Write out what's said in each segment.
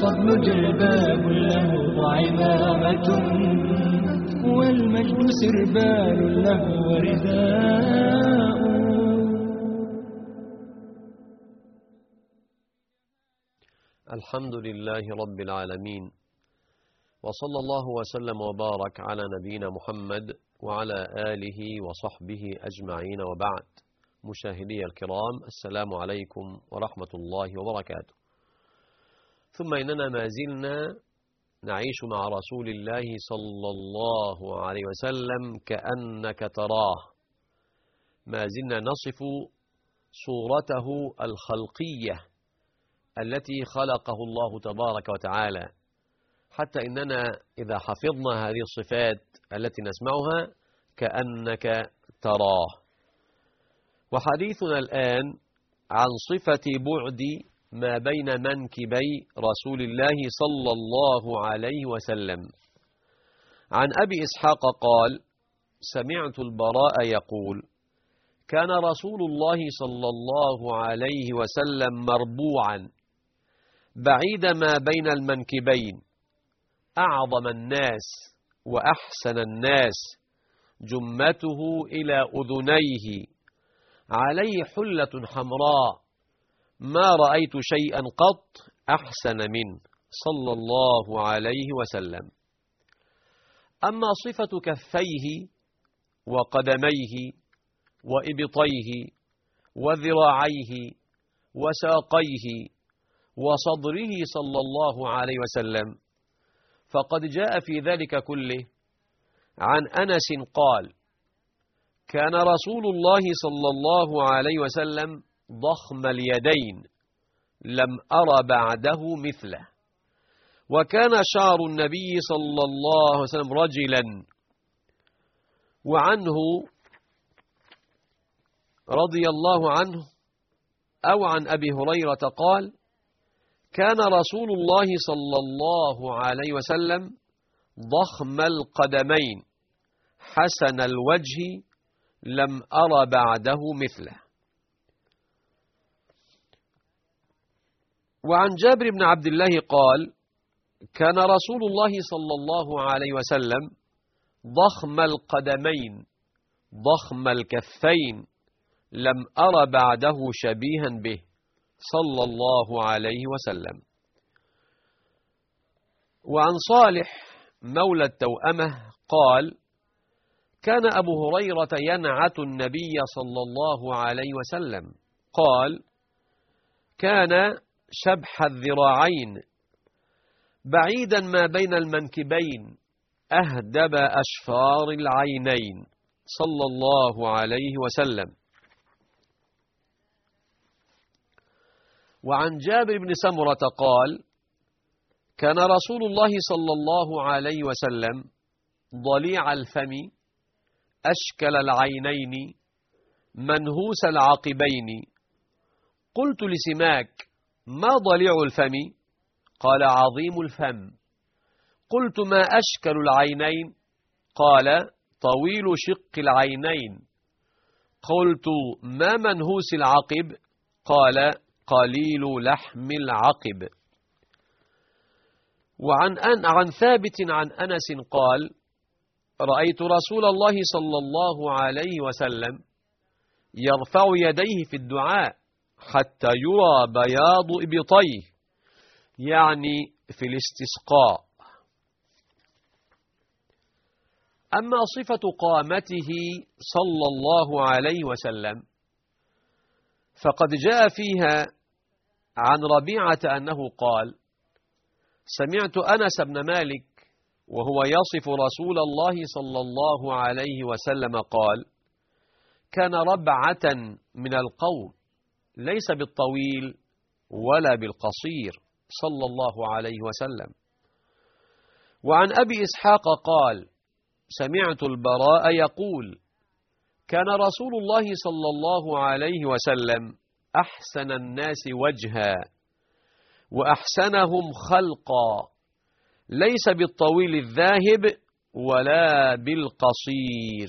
والفضل جلباب له وعمامة، والمجد سربال له ورداء. الحمد لله رب العالمين، وصلى الله وسلم وبارك على نبينا محمد وعلى آله وصحبه أجمعين، وبعد. مشاهدي الكرام، السلام عليكم ورحمة الله وبركاته. ثم إننا ما زلنا نعيش مع رسول الله صلى الله عليه وسلم كأنك تراه، ما زلنا نصف صورته الخلقية التي خلقه الله تبارك وتعالى، حتى إننا إذا حفظنا هذه الصفات التي نسمعها كأنك تراه. وحديثنا الآن عن صفة بعد ما بين منكبي رسول الله صلى الله عليه وسلم. عن أبي إسحاق قال: سمعت البراء يقول: كان رسول الله صلى الله عليه وسلم مربوعا بعيد ما بين المنكبين، أعظم الناس وأحسن الناس، جمته إلى أذنيه، عليه حلة حمراء، ما رأيت شيئا قط أحسن منه صلى الله عليه وسلم. أما صفة كفيه وقدميه وإبطيه وذراعيه وساقيه وصدره صلى الله عليه وسلم، فقد جاء في ذلك كله عن أنس قال: كان رسول الله صلى الله عليه وسلم ضخم اليدين، لم أر بعده مثله، وكان شعر النبي صلى الله عليه وسلم رجلا. وعنه رضي الله عنه أو عن أبي هريرة قال: كان رسول الله صلى الله عليه وسلم ضخم القدمين، حسن الوجه، لم أر بعده مثله. وعن جابر بن عبد الله قال: كان رسول الله صلى الله عليه وسلم ضخم القدمين، ضخم الكفين، لم أر بعده شبيها به صلى الله عليه وسلم. وعن صالح مولى التوأمة قال: كان أبو هريرة ينعت النبي صلى الله عليه وسلم، قال: كان شبح الذراعين، بعيدا ما بين المنكبين، أهدب أشفار العينين صلى الله عليه وسلم. وعن جابر بن سمرة قال: كان رسول الله صلى الله عليه وسلم ضليع الفم، أشكل العينين، منهوس العقبين. قلت لسماك: ما ضليع الفم؟ قال: عظيم الفم. قلت: ما أشكل العينين؟ قال: طويل شق العينين. قلت: ما منهوس العقب؟ قال: قليل لحم العقب. وعن ثابت عن أنس قال: رأيت رسول الله صلى الله عليه وسلم يرفع يديه في الدعاء حتى يرى بياض إبطيه، يعني في الاستسقاء. أما صفة قامته صلى الله عليه وسلم فقد جاء فيها عن ربيعة أنه قال: سمعت أنس بن مالك وهو يصف رسول الله صلى الله عليه وسلم قال: كان ربعة من القوم، ليس بالطويل ولا بالقصير صلى الله عليه وسلم. وعن أبي إسحاق قال: سمعت البراء يقول: كان رسول الله صلى الله عليه وسلم أحسن الناس وجها وأحسنهم خلقا، ليس بالطويل الذاهب ولا بالقصير.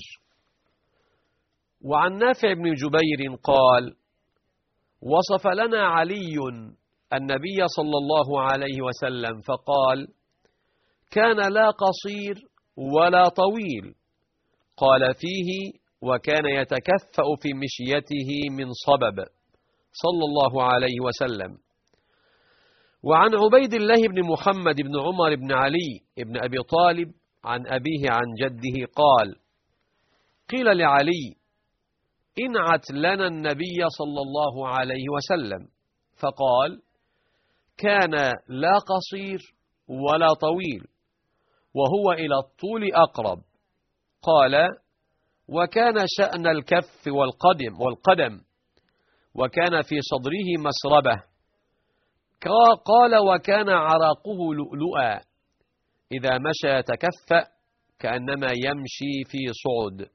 وعن نافع بن جبير قال: وصف لنا علي النبي صلى الله عليه وسلم فقال: كان لا قصير ولا طويل. قال فيه: وكان يتكفأ في مشيته من صبب، صلى الله عليه وسلم. وعن عبيد الله بن محمد بن عمر بن علي بن أبي طالب عن أبيه عن جده قال: قيل لعلي: انعت لنا النبي صلى الله عليه وسلم، فقال: كان لا قصير ولا طويل، وهو إلى الطول أقرب. قال: وكان شأن الكف والقدم، وكان في صدره مسربة. قال: وكان عراقه لؤلؤا، إذا مشى يتكفأ كأنما يمشي في صعد.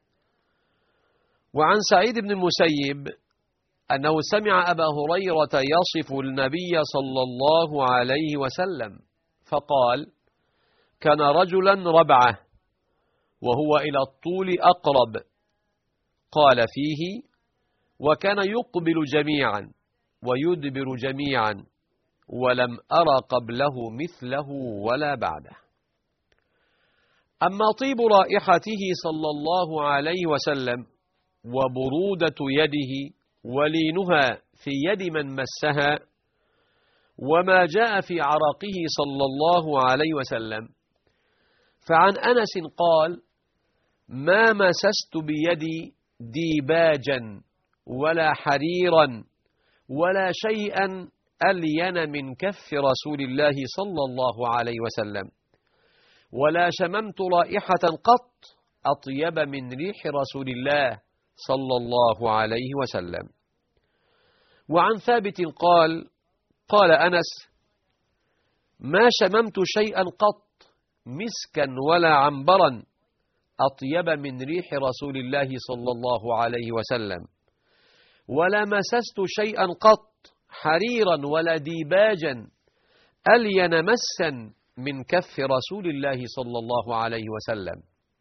وعن سعيد بن المسيب أنه سمع أبا هريرة يصف النبي صلى الله عليه وسلم فقال: كان رجلا ربعة، وهو إلى الطول أقرب. قال فيه: وكان يقبل جميعا ويدبر جميعا، ولم أر قبله مثله ولا بعده. أما طيب رائحته صلى الله عليه وسلم وبرودة يده ولينها في يد من مسها، وما جاء في عرقه صلى الله عليه وسلم، فعن أنس قال: ما مسست بيدي ديباجا ولا حريرا ولا شيئا ألين من كف رسول الله صلى الله عليه وسلم، ولا شممت رائحة قط أطيب من ريح رسول الله صلى الله عليه وسلم. وعن ثابت قال: قال أنس: ما شممت شيئا قط مسكا ولا عنبرا أطيب من ريح رسول الله صلى الله عليه وسلم، ولا مسست شيئا قط حريرا ولا ديباجا ألين مسا من كف رسول الله صلى الله عليه وسلم.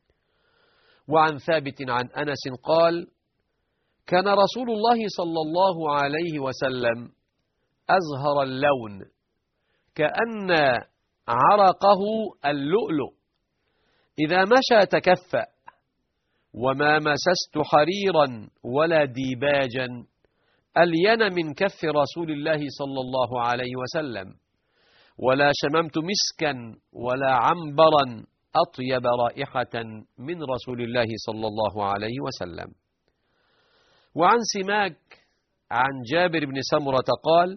وعن ثابت عن أنس قال: كان رسول الله صلى الله عليه وسلم أزهر اللون، كأن عرقه اللؤلؤ، إذا مشى تكفأ. وما مسست حريرا ولا ديباجا ألين من كف رسول الله صلى الله عليه وسلم، ولا شممت مسكا ولا عنبرا أطيب رائحة من رسول الله صلى الله عليه وسلم. وعن سماك عن جابر بن سمرة قال: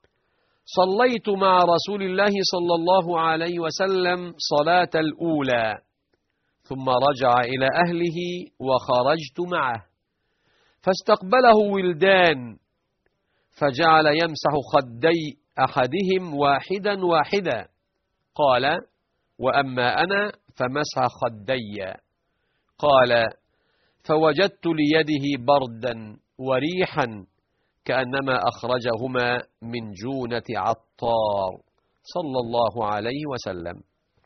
صليت مع رسول الله صلى الله عليه وسلم صلاة الأولى، ثم رجع إلى أهله وخرجت معه، فاستقبله ولدان، فجعل يمسح خدي أحدهم واحدا واحدا. قال: وأما أنا فمسح خدي. قال: فوجدت ليده بردا وريحا كأنما أخرجهما من جونة عطار، صلى الله عليه وسلم.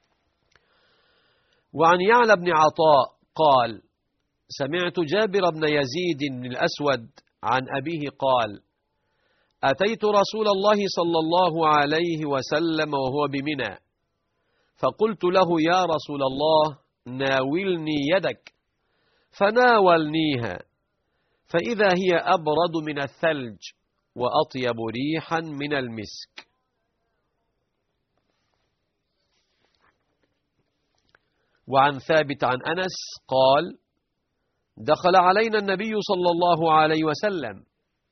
وعن يعلى بن عطاء قال: سمعت جابر بن يزيد بن الأسود عن أبيه قال: أتيت رسول الله صلى الله عليه وسلم وهو بمنى، فقلت له: يا رسول الله، ناولني يدك، فناولنيها، فإذا هي أبرد من الثلج وأطيب ريحا من المسك. وعن ثابت عن أنس قال: دخل علينا النبي صلى الله عليه وسلم،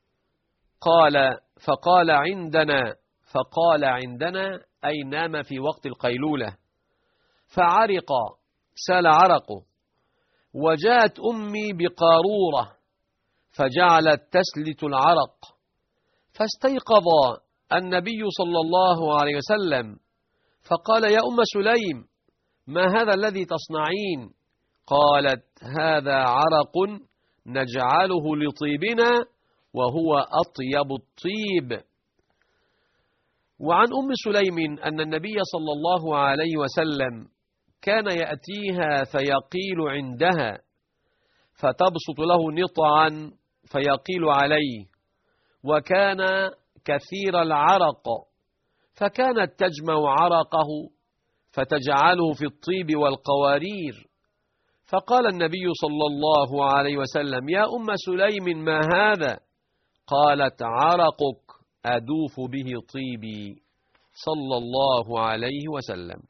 فقال عندنا أي نام في وقت القيلولة، فعرق، سال عرقه، وجاءت أمي بقارورة فجعلت تسلت العرق، فاستيقظ النبي صلى الله عليه وسلم فقال: يا أم سليم، ما هذا الذي تصنعين؟ قالت: هذا عرق نجعله لطيبنا، وهو أطيب الطيب. وعن أم سليم أن النبي صلى الله عليه وسلم كان يأتيها فيقيل عندها، فتبسط له نطعا فيقيل عليه، وكان كثير العرق، فكانت تجمع عرقه فتجعله في الطيب والقوارير. فقال النبي صلى الله عليه وسلم: يا أم سليم ما هذا؟ قالت: عرقك أدوف به طيبي، صلى الله عليه وسلم.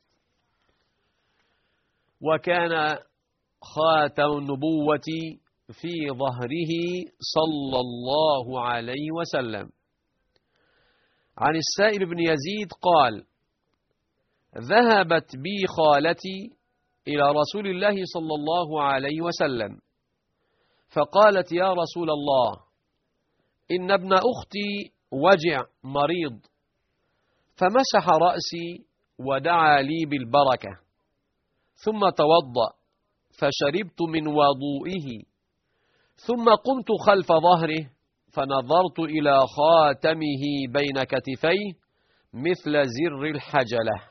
وكان خاتم النبوة في ظهره صلى الله عليه وسلم. عن السائب بن يزيد قال: ذهبت بي خالتي إلى رسول الله صلى الله عليه وسلم، فقالت: يا رسول الله، إن ابن أختي وجع مريض، فمسح رأسي ودعا لي بالبركة، ثم توضأ فشربت من وضوئه، ثم قمت خلف ظهره فنظرت إلى خاتمه بين كتفيه مثل زر الحجلة.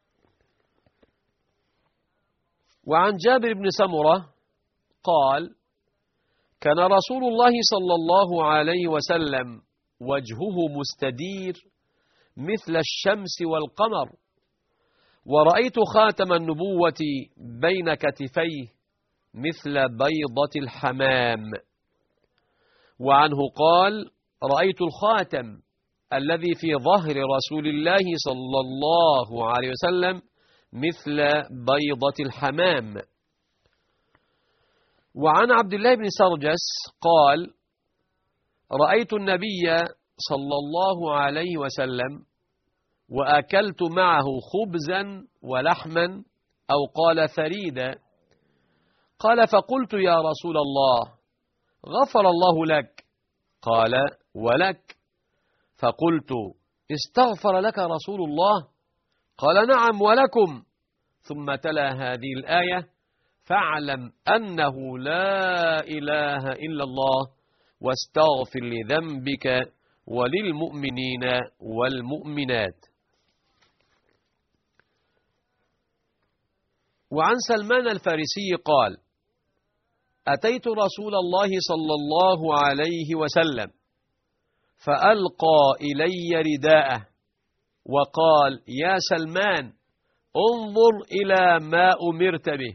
وعن جابر بن سمرة قال: كان رسول الله صلى الله عليه وسلم وجهه مستدير مثل الشمس والقمر، ورأيت خاتم النبوة بين كتفيه مثل بيضة الحمام. وعنه قال: رأيت الخاتم الذي في ظهر رسول الله صلى الله عليه وسلم مثل بيضة الحمام. وعن عبد الله بن سرجس قال: رأيت النبي صلى الله عليه وسلم وأكلت معه خبزا ولحما، أو قال ثريدا. قال: فقلت: يا رسول الله، غفر الله لك. قال: ولك. فقلت: استغفر لك رسول الله؟ قال: نعم ولكم. ثم تلا هذه الآية: فاعلم أنه لا إله إلا الله واستغفر لذنبك وللمؤمنين والمؤمنات. وعن سلمان الفارسي قال: أتيت رسول الله صلى الله عليه وسلم فألقى إلي رداءه وقال: يا سلمان، انظر إلى ما أمرت به.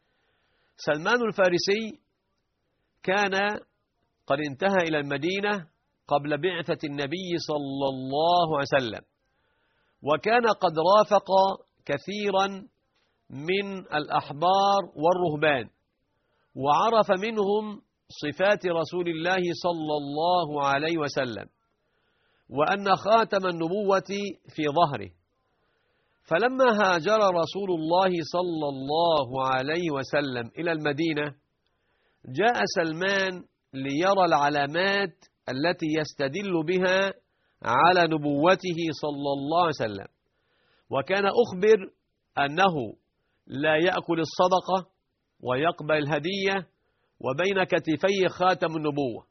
سلمان الفارسي كان قد انتهى إلى المدينة قبل بعثة النبي صلى الله عليه وسلم، وكان قد رافق كثيرا من الأحبار والرهبان، وعرف منهم صفات رسول الله صلى الله عليه وسلم، وأن خاتم النبوة في ظهره. فلما هاجر رسول الله صلى الله عليه وسلم إلى المدينة، جاء سلمان ليرى العلامات التي يستدل بها على نبوته صلى الله عليه وسلم، وكان أخبر أنه لا يأكل الصدقة ويقبل الهدية، وبين كتفيه خاتم النبوة.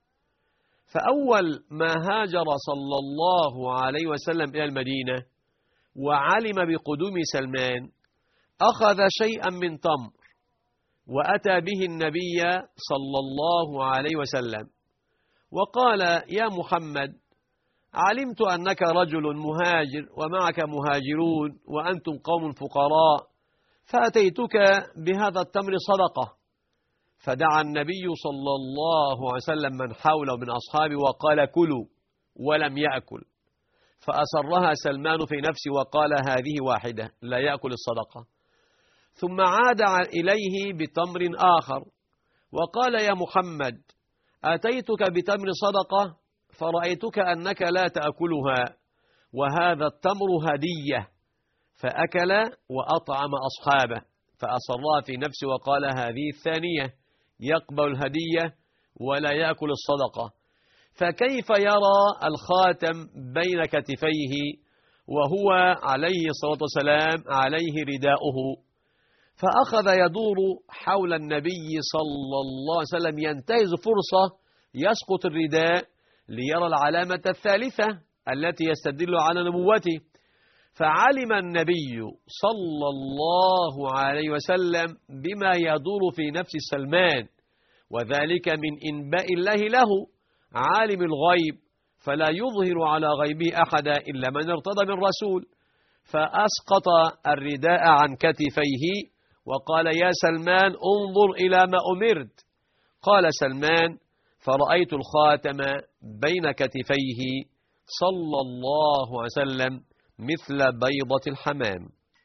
فأول ما هاجر صلى الله عليه وسلم إلى المدينة وعلم بقدوم سلمان، أخذ شيئا من تمر وأتى به النبي صلى الله عليه وسلم وقال: يا محمد، علمت أنك رجل مهاجر ومعك مهاجرون وأنتم قوم فقراء، فأتيتك بهذا التمر صدقة. فدعا النبي صلى الله عليه وسلم من حوله من أصحابه وقال: كلوا، ولم يأكل. فأسرها سلمان في نفسه وقال: هذه واحدة، لا يأكل الصدقة. ثم عاد إليه بتمر آخر وقال: يا محمد، أتيتك بتمر صدقة فرأيتك أنك لا تأكلها، وهذا التمر هدية. فأكل وأطعم أصحابه، فأسرها في نفسه وقال: هذه الثانية، يقبل الهدية ولا يأكل الصدقة. فكيف يرى الخاتم بين كتفيه وهو عليه الصلاة والسلام عليه رداؤه؟ فأخذ يدور حول النبي صلى الله عليه وسلم ينتهز فرصة يسقط الرداء ليرى العلامة الثالثة التي يستدل على نبوته. فعلم النبي صلى الله عليه وسلم بما يدور في نفس سلمان، وذلك من إنباء الله له عالم الغيب. فلا يظهر على غيبه أحدا إلا من ارتضى من رسول، فأسقط الرداء عن كتفيه وقال: يا سلمان انظر إلى ما أمرت. قال سلمان: فرأيت الخاتم بين كتفيه صلى الله عليه وسلم مثل بيضة الحمام.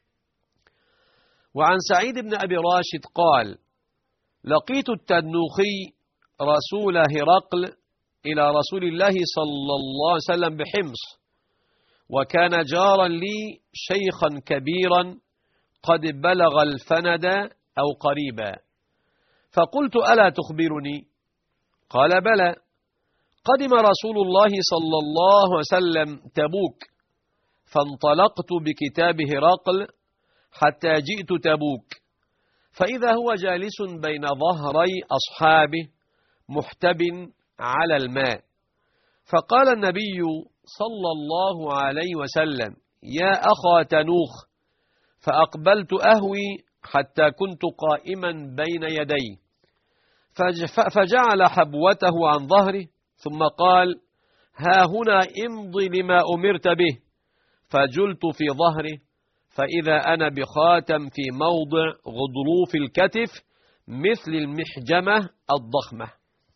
وعن سعيد بن أبي راشد قال: لقيت التنوخي رسول هرقل إلى رسول الله صلى الله عليه وسلم بحمص، وكان جارا لي شيخا كبيرا قد بلغ الفند أو قريبا، فقلت: ألا تخبرني؟ قال: بلى. قدم رسول الله صلى الله عليه وسلم تبوك، فانطلقت بكتاب هرقل حتى جئت تبوك، فإذا هو جالس بين ظهري أصحابه محتب على الماء، فقال النبي صلى الله عليه وسلم: يا أخا تنوخ، فأقبلت أهوي حتى كنت قائما بين يديه، فجعل حبوته عن ظهره، ثم قال: ها هنا امض لما أمرت به، فجلت في ظهره، فإذا أنا بخاتم في موضع غضروف الكتف مثل المحجمة الضخمة.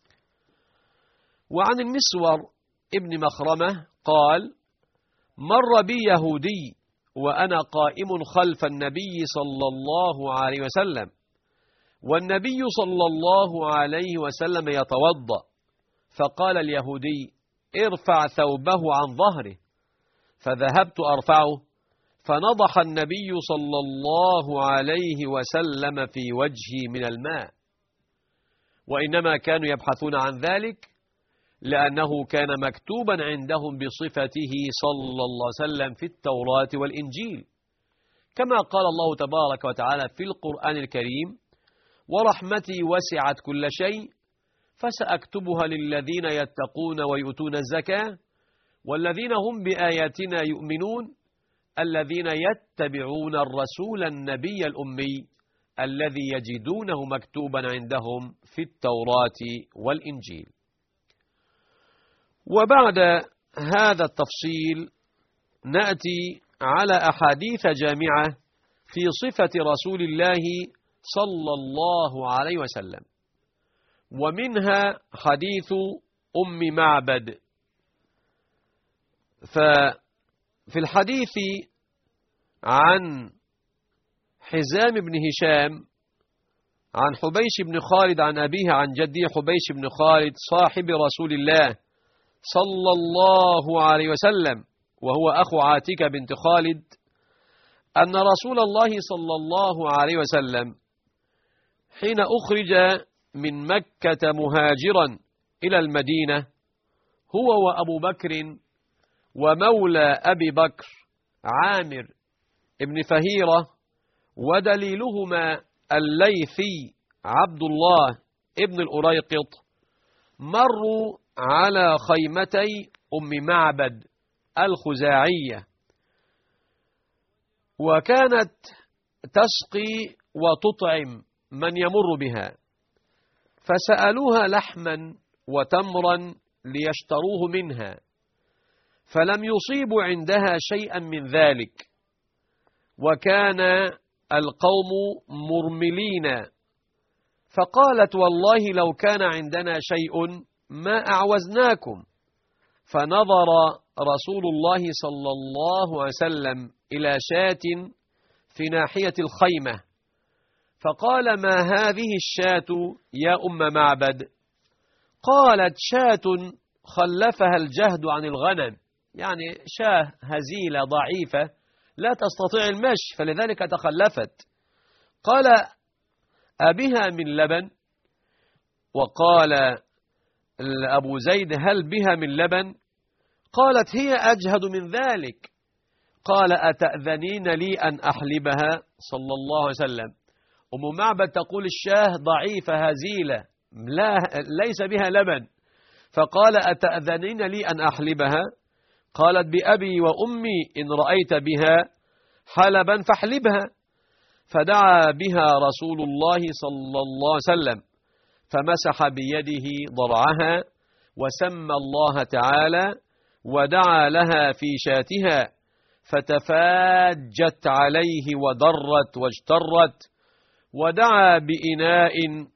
وعن المسور ابن مخرمة قال: مر بي يهودي وأنا قائم خلف النبي صلى الله عليه وسلم، والنبي صلى الله عليه وسلم يتوضأ، فقال اليهودي: ارفع ثوبه عن ظهره، فذهبت أرفعه، فنضح النبي صلى الله عليه وسلم في وجهي من الماء. وإنما كانوا يبحثون عن ذلك لأنه كان مكتوبا عندهم بصفته صلى الله عليه وسلم في التوراة والإنجيل، كما قال الله تبارك وتعالى في القرآن الكريم: ورحمتي وسعت كل شيء فسأكتبها للذين يتقون ويؤتون الزكاة والذين هم بآياتنا يؤمنون الذين يتبعون الرسول النبي الأمي الذي يجدونه مكتوبا عندهم في التوراة والإنجيل. وبعد هذا التفصيل نأتي على أحاديث جامعة في صفة رسول الله صلى الله عليه وسلم، ومنها حديث أم معبد. ففي الحديث عن حزام بن هشام عن حبيش بن خالد عن أبيه عن جده حبيش بن خالد صاحب رسول الله صلى الله عليه وسلم، وهو أخو عاتكة بنت خالد، أن رسول الله صلى الله عليه وسلم حين أخرج من مكة مهاجرا إلى المدينة هو وأبو بكر ومولى أبي بكر عامر ابن فهيرة ودليلهما الليثي عبد الله ابن الأريقط، مروا على خيمتي أم معبد الخزاعية، وكانت تسقي وتطعم من يمر بها، فسألوها لحما وتمرا ليشتروه منها، فلم يصيبوا عندها شيئا من ذلك، وكان القوم مرملين، فقالت: والله لو كان عندنا شيء ما أعوزناكم. فنظر رسول الله صلى الله عليه وسلم إلى شاة في ناحية الخيمة، فقال: ما هذه الشاة يا أم معبد؟ قالت: شاة خلفها الجهد عن الغنم، يعني شاة هزيلة ضعيفة لا تستطيع المشي فلذلك تخلفت. قال: أبها من لبن؟ وقال أبو زيد: هل بها من لبن؟ قالت: هي أجهد من ذلك. قال: أتأذنين لي أن أحلبها؟ صلى الله عليه وسلم. أم معبد تقول: الشاه ضعيفة هزيلة ليس بها لبن. فقال: أتأذنين لي أن أحلبها؟ قالت: بأبي وأمي إن رأيت بها حلبا فاحلبها. فدعا بها رسول الله صلى الله عليه وسلم، فمسح بيده ضرعها وسمى الله تعالى ودعا لها في شاتها فتفاجت عليه ودرت واجترت، ودعا بإناء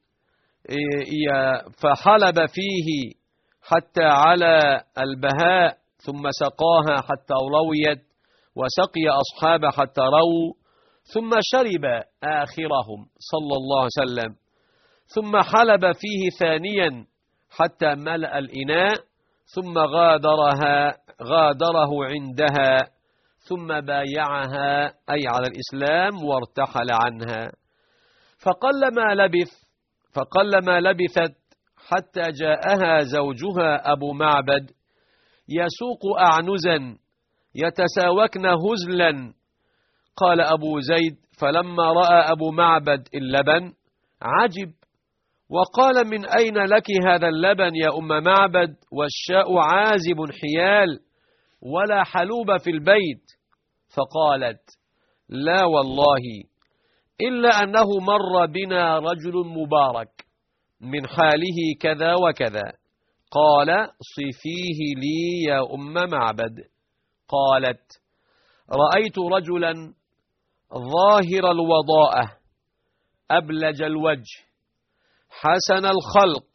فحلب فيه حتى على البهاء، ثم سقاها حتى رويت، وسقي أصحابه حتى رووا، ثم شرب آخرهم صلى الله عليه وسلم، ثم حلب فيه ثانيا حتى ملأ الإناء، ثم غادره عندها، ثم بايعها أي على الإسلام وارتحل عنها. فقلما لبثت حتى جاءها زوجها أبو معبد يسوق أعنزا يتساوكن هزلا. قال أبو زيد: فلما رأى أبو معبد اللبن عجب، وقال: من أين لك هذا اللبن يا أم معبد، والشاء عازب حيال ولا حلوب في البيت؟ فقالت: لا والله، إلا أنه مر بنا رجل مبارك من حاله كذا وكذا. قال: صفيه لي يا أم معبد. قالت: رأيت رجلا ظاهر الوضاءة أبلج الوجه حسن الخلق،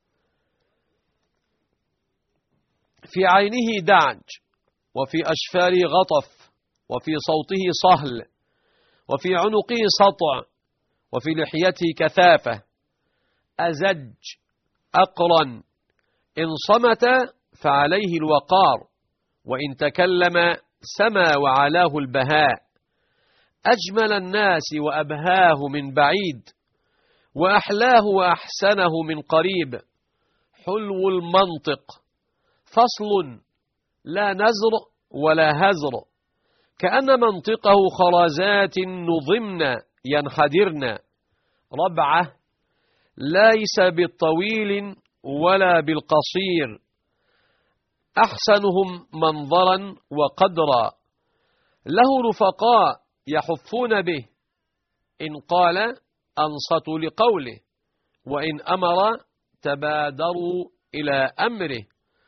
في عينه دعج، وفي أشفاره غطف، وفي صوته صهل، وفي عنقه سطع، وفي لحيته كثافة، أزج أقرن، إن صمت فعليه الوقار، وإن تكلم سما وعلاه البهاء، أجمل الناس وأبهاه من بعيد، وأحلاه وأحسنه من قريب، حلو المنطق، فصل لا نزر ولا هزر، كأن منطقه خرزات نظمن ينحدرن، ربعه ليس بالطويل ولا بالقصير، أحسنهم منظرا وقدرا، له رفقاء يحفون به، إن قال أنصتوا لقوله، وإن أمر تبادروا إلى أمره،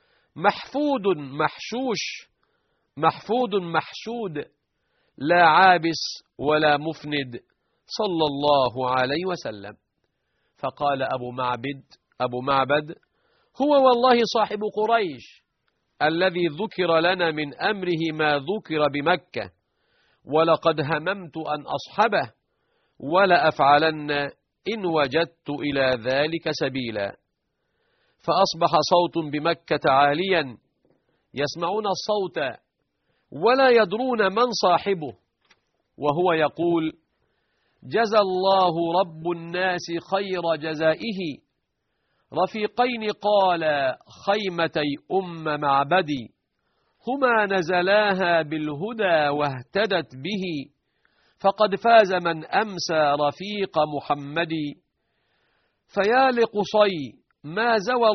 محفود محشود، لا عابس ولا مفند، صلى الله عليه وسلم. فقال أبو معبد: هو والله صاحب قريش الذي ذكر لنا من أمره ما ذكر بمكة، ولقد هممت أن أصحبه، ولا أفعلن إن وجدت إلى ذلك سبيلا. فأصبح صوت بمكة عاليا، يسمعون الصوت ولا يدرون من صاحبه، وهو يقول: جزى الله رب الناس خير جزائه، رفيقين قال خيمتي أم معبدي، هما نزلاها بالهدى واهتدت به، فقد فاز من أمسى رفيق محمد. فيا لقصي ما زوى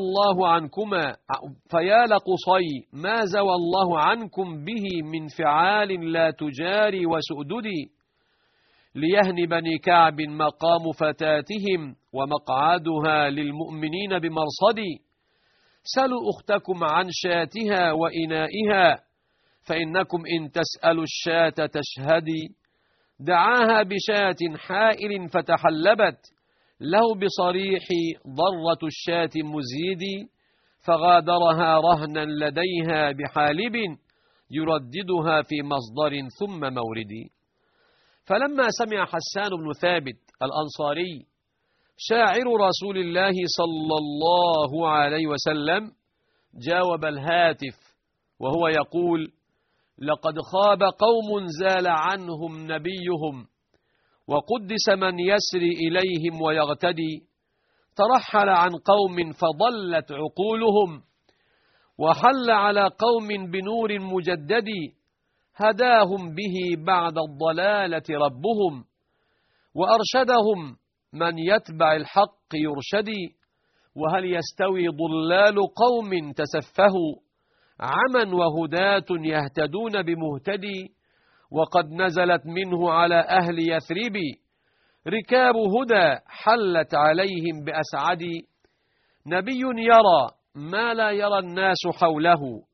الله عنكم به من فعال لا تجاري وسؤددي، ليهن بني كعب مقام فتاتهم، ومقعدها للمؤمنين بمرصدي. سلوا أختكم عن شاتها وإنائها، فإنكم إن تسألوا الشاة تشهدي. دعاها بشاة حائل فتحلبت، له بصريح ضرة الشاة مزيد، فغادرها رهنا لديها بحالب، يرددها في مصدر ثم مورد. فلما سمع حسان بن ثابت الأنصاري شاعر رسول الله صلى الله عليه وسلم جاوب الهاتف وهو يقول: لقد خاب قوم زال عنهم نبيهم، وقدس من يسري إليهم ويغتدي، ترحل عن قوم فضلت عقولهم، وحل على قوم بنور مجدد، هداهم به بعد الضلالة ربهم، وأرشدهم من يتبع الحق يرشدي. وهل يستوي ضلال قوم تسفهوا، عمى وهداة يهتدون بمهتدي؟ وقد نزلت منه على أهل يثرب، ركاب هدى حلت عليهم بأسعد. نبي يرى ما لا يرى الناس حوله،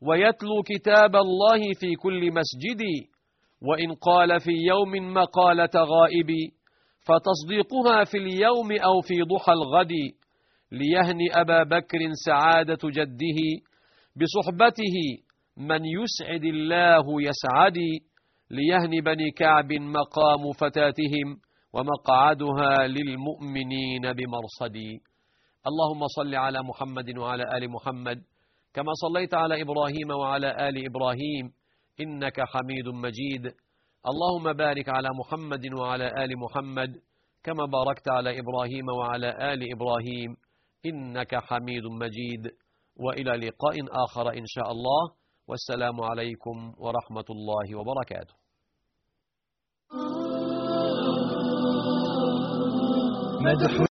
ويتلو كتاب الله في كل مسجد، وإن قال في يوم مقالة غائب، فتصديقها في اليوم أو في ضحى الغد، ليهني أبا بكر سعادة جده، بصحبته من يسعد الله يسعد، ليهني بني كعب مقام فتاتهم، ومقعدها للمؤمنين بمرصد. اللهم صل على محمد وعلى آل محمد كما صليت على إبراهيم وعلى آل إبراهيم إنك حميد مجيد. اللهم بارك على محمد وعلى آل محمد كما باركت على إبراهيم وعلى آل إبراهيم إنك حميد مجيد. وإلى لقاء آخر إن شاء الله، والسلام عليكم ورحمة الله وبركاته. مدح